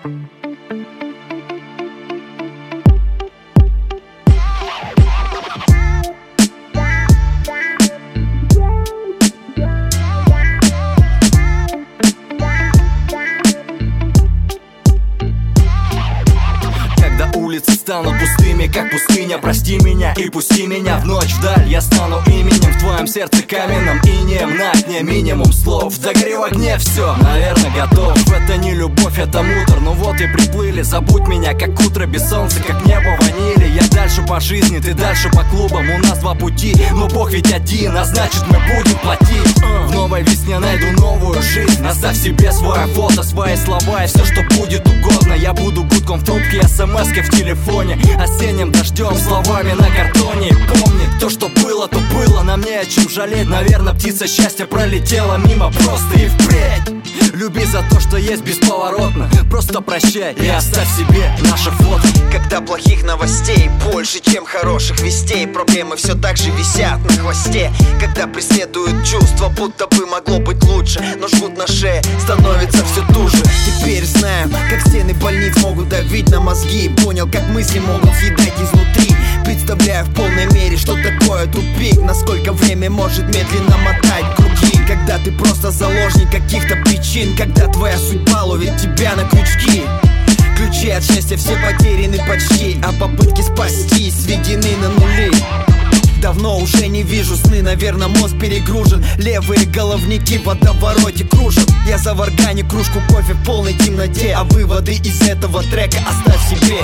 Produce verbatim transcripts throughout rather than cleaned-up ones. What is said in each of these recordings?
Улицы станут пустыми, как пустыня. Прости меня и пусти меня в ночь вдаль. Я стану именем в твоем сердце каменным инеем. На окне минимум слов, загори в огне все. Наверное, готов. Это не любовь, это мусор. Ну вот и приплыли, забудь меня, как утро без солнца, как небо ванили. Я дальше по жизни, ты дальше по клубам. У нас два пути, но Бог ведь один, а значит мы будем платить. В новой весне найду новую жизнь. Оставь себе свое фото, свои слова и все, что будет угодно. Я буду гудком в трубке, смс-ки в телефоне, осенним дождем, словами на картоне. Помни, то, что было, то было. Нам не о чем жалеть. Наверное, птица счастья пролетела мимо. Просто и впредь люби за то, что есть бесповоротно. Просто прощай и оставь себе наше фото. Когда плохих новостей больше, чем хороших вестей, проблемы все так же висят на хвосте. Когда преследуют чувства, будто бы могло быть лучше, но жгут на шее, становится все туже. Теперь знаем, как стены больниц могут давить на мозги. Понял, как мысли могут съедать изнутри. Представляю в полной мере, что такое тупик. Насколько время может медленно мотать круги. Когда ты просто заложник каких-то причин. Когда твоя судьба ловит тебя на крючки. Ключи от счастья все потеряны почти, а попытки спасти сведены на нули. Давно уже не вижу сны, наверное, мозг перегружен. Левые головники в водовороте кружат. Я заварганю кружку кофе в полной темноте, а выводы из этого трека оставь себе.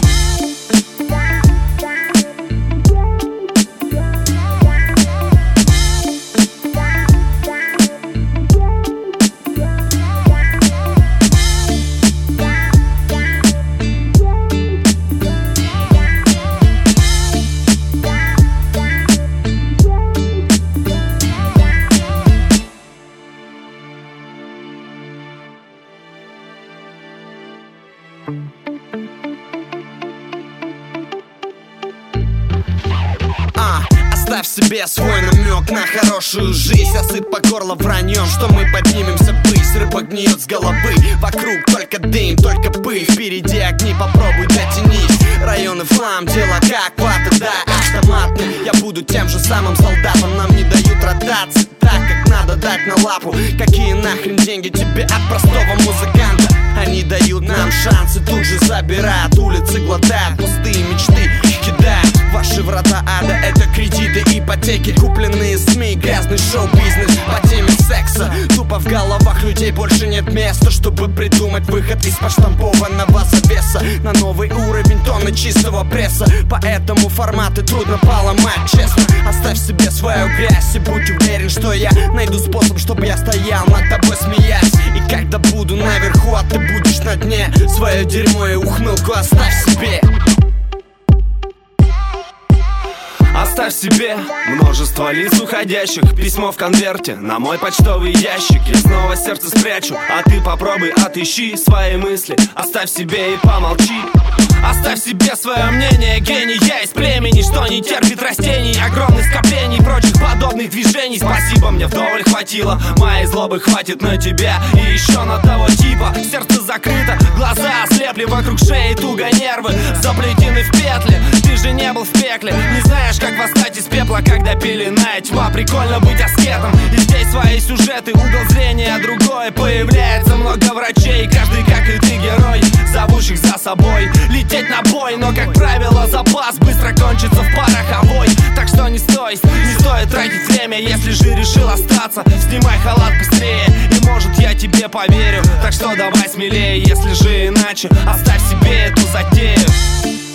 А, оставь себе свой намек на хорошую жизнь. Осыпь по горло враньем, что мы поднимемся ввысь. Рыба гниет с головы, вокруг только дым, только пыль. Впереди огни, попробуй дотянись. Районы в хлам, дело как вата, да, автоматный. Я буду тем же самым солдатом, нам не дают ротации. Так, как надо дать на лапу. Какие нахрен деньги тебе от простого музыканта? Они дают нам шансы, тут же забирают. Улицы глотают, пустые мечты кидают. Ваши врата ада — это кредиты, ипотеки, купленные СМИ, грязный шоу-бизнес по теме секса. Тупо в головах людей больше нет места, чтобы придумать выход из поштампованного завеса на новый уровень тонны чистого пресса. Поэтому форматы трудно поломать, честно. Оставь себе свою грязь и будь уверен, что я найду способ, чтобы я стоял над тобой смеясь. И когда буду наверху, а ты будешь на дне, свое дерьмо и ухмылку оставь себе. Оставь себе множество лиц уходящих. Письмо в конверте на мой почтовый ящик. Я снова сердце спрячу, а ты попробуй отыщи свои мысли. Оставь себе и помолчи. Оставь себе свое мнение, гений. Я из племени, что не терпит растений. Огромных скоплений, прочих подобных движений. Спасибо, мне вдоволь хватило. Моей злобы хватит на тебя и еще на того типа. Сердце закрыто, глаза ослепли, вокруг шеи туго нервы заплетены в петли. Ты же не был в пекле, не знаешь, как восстать из пепла, когда пелена и тьма. Прикольно быть аскетом, и здесь свои сюжеты, угол зрения другой. Появляется много врачей, каждый, как и ты, герой, зовущих за собой лететь на бой. Но, как правило, запас быстро кончится в пороховой. Так что не стой, не стоит тратить время. Если же решил остаться, снимай халат быстрее, и может я тебе поверю. Так что давай смелее, если же иначе, оставь себе эту затею.